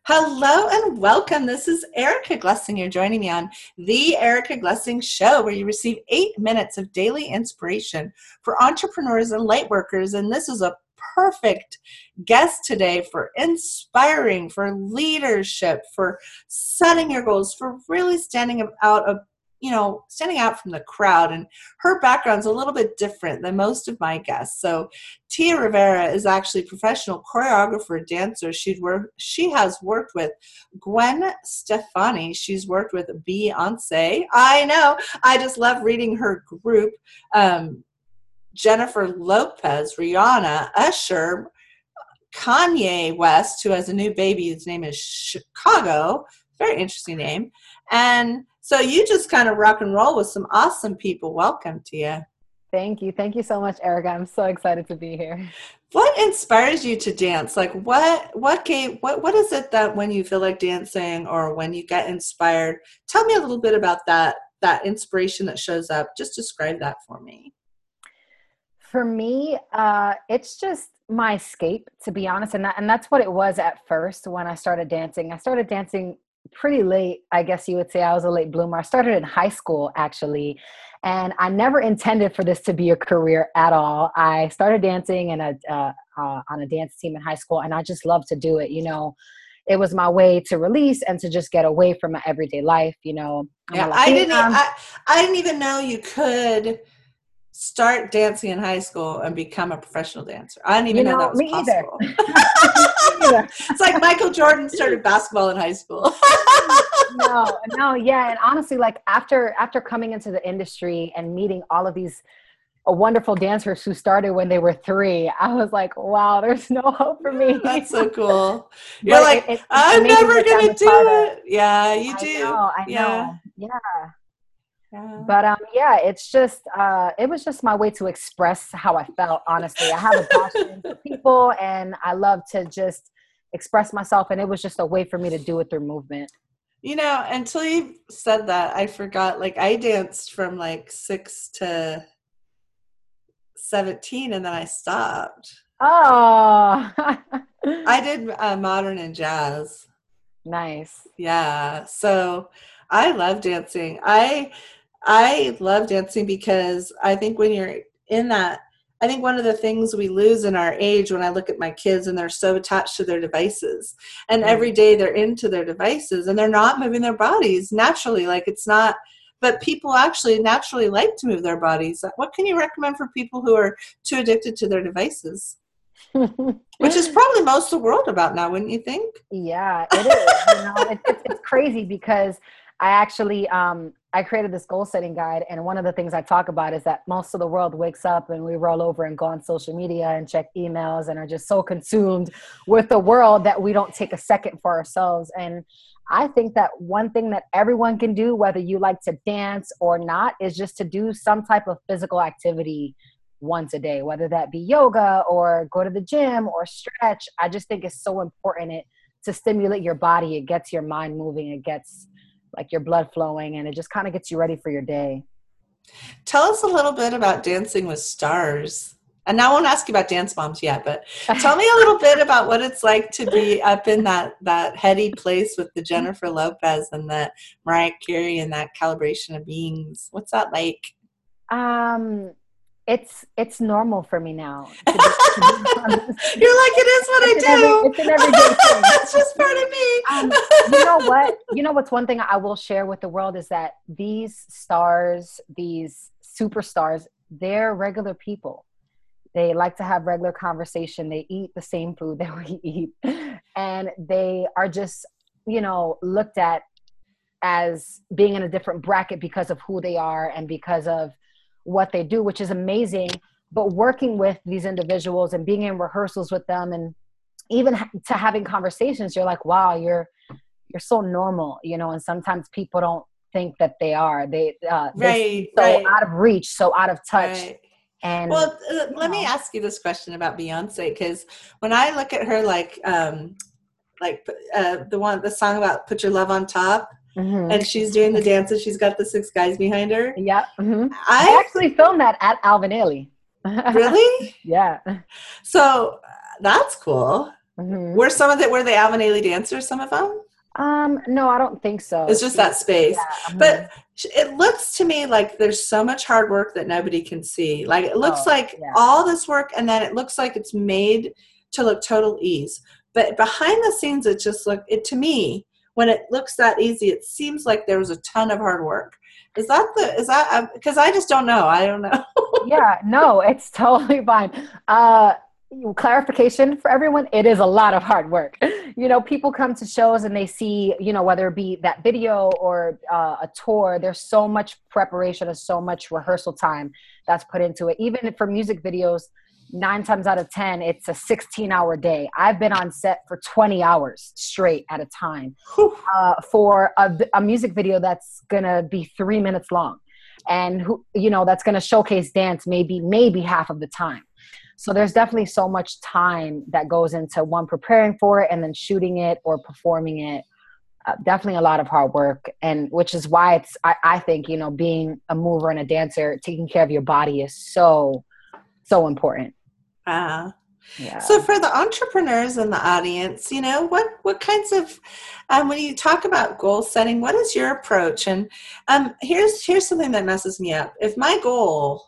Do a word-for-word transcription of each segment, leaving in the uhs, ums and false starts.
Hello and welcome. This is Erica Glessing. You're joining me on The Erica Glessing Show, where you receive eight minutes of daily inspiration for entrepreneurs and light workers. And this is a perfect guest today for inspiring, for leadership, for setting your goals, for really standing out of you know, standing out from the crowd. And her background's a little bit different than most of my guests. So Tia Rivera is actually a professional choreographer, dancer. She'd work, she has worked with Gwen Stefani. She's worked with Beyonce. I know. I just love reading her group. Um, Jennifer Lopez, Rihanna, Usher, Kanye West, who has a new baby. His name is Chicago. Very interesting name. And so you just kind of rock and roll with some awesome people. Welcome to you. Thank you. Thank you so much, Erica. I'm so excited to be here. What inspires you to dance? Like what, what gave, what, what is it that when you feel like dancing or when you get inspired, tell me a little bit about that, that inspiration that shows up. Just describe that for me. For me, uh, it's just my escape, to be honest. And, that, and that's what it was at first when I started dancing. I started dancing pretty late, I guess you would say. I was a late bloomer. I started in high school, actually, and I never intended for this to be a career at all. I started dancing in a uh, uh, on a dance team in high school, and I just loved to do it. You know, it was my way to release and to just get away from my everyday life. You know, yeah, I didn't. I, I didn't even know you could start dancing in high school and become a professional dancer. I didn't even you know, know that was me possible. Either. It's like Michael Jordan started basketball in high school. no, no, yeah. And honestly, like after after coming into the industry and meeting all of these uh, wonderful dancers who started when they were three, I was like, wow, there's no hope for me. That's so cool. You're like, it, it, I'm never going to do it. Yeah, you I do. Know, I yeah. know. Yeah. Yeah. But um, yeah, it's just, uh, it was just my way to express how I felt, honestly. I have a passion for people and I love to just express myself. And it was just a way for me to do it through movement. You know, until you said that, I forgot, like I danced from like six to seventeen and then I stopped. Oh, I did uh, modern and jazz. Nice. Yeah. So I love dancing. I, I love dancing because I think when you're in that, I think one of the things we lose in our age when I look at my kids and they're so attached to their devices and mm-hmm. every day they're into their devices and they're not moving their bodies naturally. Like it's not, but people actually naturally like to move their bodies. What can you recommend for people who are too addicted to their devices? Which is probably most of the world about now, wouldn't you think? Yeah, it is. You know, it, it, it's crazy because I actually, um, I created this goal setting guide. And one of the things I talk about is that most of the world wakes up and we roll over and go on social media and check emails and are just so consumed with the world that we don't take a second for ourselves. And I think that one thing that everyone can do, whether you like to dance or not, is just to do some type of physical activity once a day, whether that be yoga or go to the gym or stretch. I just think it's so important it, to stimulate your body. It gets your mind moving. It gets like your blood flowing and it just kind of gets you ready for your day. Tell us a little bit about Dancing with Stars. And now I won't ask you about Dance Moms yet, but tell me a little bit about what it's like to be up in that, that heady place with the Jennifer Lopez and the Mariah Carey and that calibration of beings. What's that like? Um, It's it's normal for me now. To be, to be You're like, it is what it's I do. Every, it's an everyday thing. That's just part of me. Um, you know what? You know what's one thing I will share with the world is that these stars, these superstars, they're regular people. They like to have regular conversation. They eat the same food that we eat. And they are just, you know, looked at as being in a different bracket because of who they are and because of what they do, which is amazing. But working with these individuals and being in rehearsals with them and even ha- to having conversations, you're like, wow, you're, you're so normal, you know, and sometimes people don't think that they are, they, uh, right, so right. out of reach, so out of touch. Right. And well, uh, let know. me ask you this question about Beyonce. Cause when I look at her, like, um, like, uh, the one, the song about Put Your Love on Top, mm-hmm. and she's doing the dance and she's got the six guys behind her. Yeah. Mm-hmm. I, I actually filmed that at Alvin Ailey. Really? Yeah. So that's cool. Mm-hmm. Were some of it, were they Alvin Ailey dancers, some of them? Um, no, I don't think so. It's just that space. Yeah, mm-hmm. But it looks to me like there's so much hard work that nobody can see. Like it looks Oh, like yeah. all this work, and then it looks like it's made to look total ease. But behind the scenes, it just look it to me, when it looks that easy, it seems like there was a ton of hard work. Is that the, is that, because I just don't know. I don't know. Yeah, no, it's totally fine. Uh, clarification for everyone, it is a lot of hard work. You know, people come to shows and they see, you know, whether it be that video or uh, a tour, there's so much preparation and so much rehearsal time that's put into it. Even for music videos, nine times out of ten, it's a sixteen hour day. I've been on set for twenty hours straight at a time uh, for a, a music video that's gonna be three minutes long, and who, you know, that's gonna showcase dance maybe maybe half of the time. So there's definitely so much time that goes into one, preparing for it and then shooting it or performing it. Uh, definitely a lot of hard work, and which is why it's I, I think, you know, being a mover and a dancer, taking care of your body is so so important. Wow. Yeah. So for the entrepreneurs in the audience, you know, what, what kinds of, um, when you talk about goal setting, what is your approach? And um, here's, here's something that messes me up. If my goal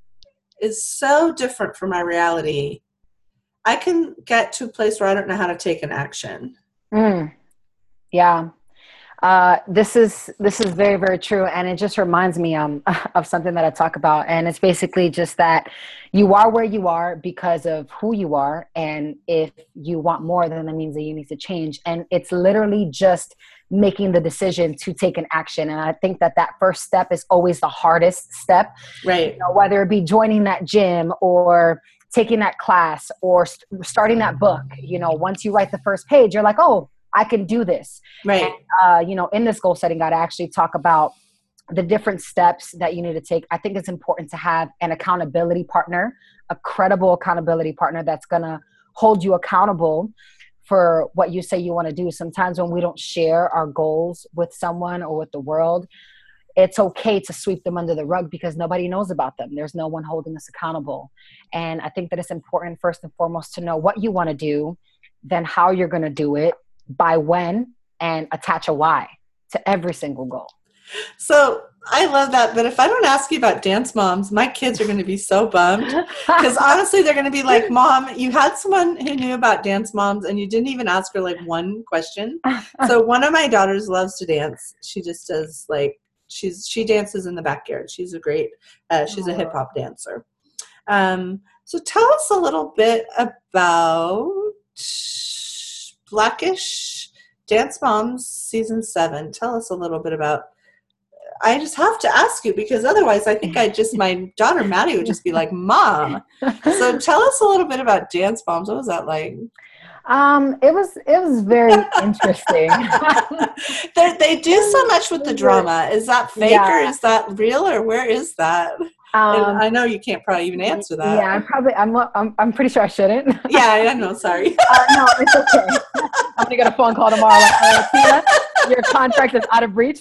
is so different from my reality, I can get to a place where I don't know how to take an action. Mm. Yeah. Uh, this is this is very, very true. And it just reminds me um, of something that I talk about. And it's basically just that you are where you are because of who you are. And if you want more, then that means that you need to change. And it's literally just making the decision to take an action. And I think that that first step is always the hardest step. Right. You know, whether it be joining that gym or taking that class or st- starting that book. You know, once you write the first page, you're like, oh, I can do this. Right. And, uh, you know, in this goal setting guide, I actually talk about the different steps that you need to take. I think it's important to have an accountability partner, a credible accountability partner that's going to hold you accountable for what you say you want to do. Sometimes when we don't share our goals with someone or with the world, it's okay to sweep them under the rug because nobody knows about them. There's no one holding us accountable. And I think that it's important, first and foremost, to know what you want to do, then how you're going to do it, by when, and attach a why to every single goal. So I love that. But if I don't ask you about Dance Moms, my kids are going to be so bummed because honestly, they're going to be like, Mom, you had someone who knew about Dance Moms and you didn't even ask her like one question. So one of my daughters loves to dance. She just does like, she's, she dances in the backyard. She's a great, uh, she's a hip hop dancer. Um, so tell us a little bit about Blackish Dance Moms season seven. Tell us a little bit about, I just have to ask you because otherwise I think I just, my daughter Maddie would just be like, Mom. So tell us a little bit about Dance Moms. What was that like? Um, it was, it was very interesting. They do so much with the drama. Is that fake yeah. or is that real or where is that? Um, I know you can't probably even answer that. Yeah, I'm probably, I'm, I'm, I'm pretty sure I shouldn't. Yeah, I know. Sorry. uh, no, it's okay. I'm going to get a phone call tomorrow. Like, uh, Tina, your contract is out of reach.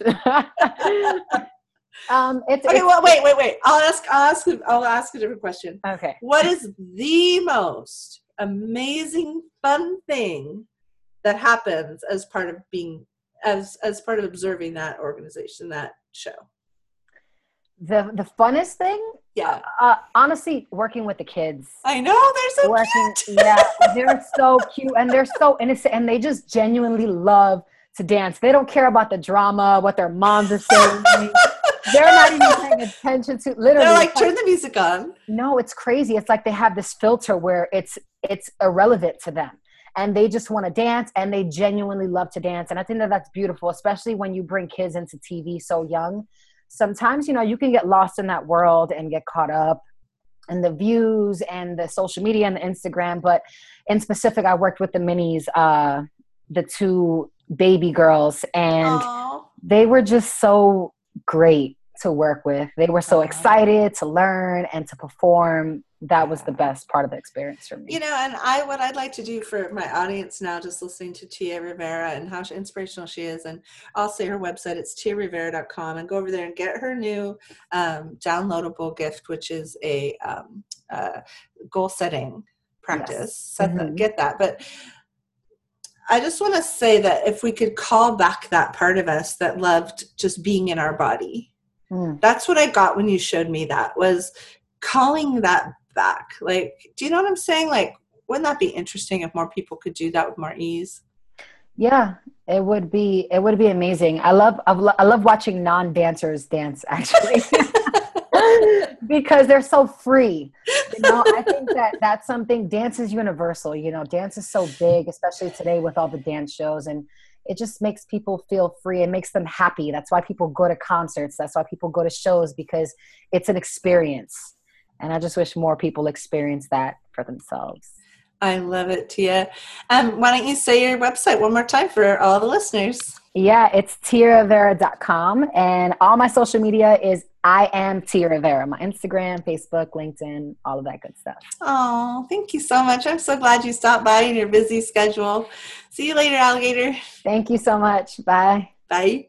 um, it's, okay. It's, well, wait, wait, wait. I'll ask, I'll ask, I'll ask a different question. Okay. What is the most amazing, fun thing that happens as part of being, as, as part of observing that organization, that show? The the funnest thing, yeah. Uh, honestly, working with the kids. I know they're so working, cute. Yeah, they're so cute and they're so innocent and they just genuinely love to dance. They don't care about the drama, what their moms are saying. They're not even paying attention to. Literally, they're like, turn the music on. No, it's crazy. It's like they have this filter where it's it's irrelevant to them. And they just want to dance and they genuinely love to dance. And I think that that's beautiful, especially when you bring kids into T V so young. Sometimes, you know, you can get lost in that world and get caught up in the views and the social media and the Instagram. But in specific, I worked with the minis, uh, the two baby girls, and Aww. They were just so great to work with. They were so Aww. Excited to learn and to perform. That was the best part of the experience for me. You know, and I, what I'd like to do for my audience now, just listening to Tia Rivera and how inspirational she is, and I'll say her website, it's tia rivera dot com, and go over there and get her new um, downloadable gift, which is a um, uh, goal setting practice. Yes. Set mm-hmm. that, get that. But I just want to say that if we could call back that part of us that loved just being in our body, mm. that's what I got when you showed me that, was calling that back. Like, do you know what I'm saying? Like, wouldn't that be interesting if more people could do that with more ease? Yeah, it would be, it would be amazing. I love, I love watching non-dancers dance, actually. Because they're so free. You know, I think that that's something, dance is universal. You know, dance is so big, especially today with all the dance shows, and it just makes people feel free. It makes them happy. That's why people go to concerts. That's why people go to shows, because it's an experience. And I just wish more people experience that for themselves. I love it, Tia. Um, why don't you say your website one more time for all the listeners? Yeah, it's tia rivera dot com, and all my social media is I am Tia Rivera. My Instagram, Facebook, LinkedIn, all of that good stuff. Oh, thank you so much. I'm so glad you stopped by in your busy schedule. See you later, alligator. Thank you so much. Bye. Bye.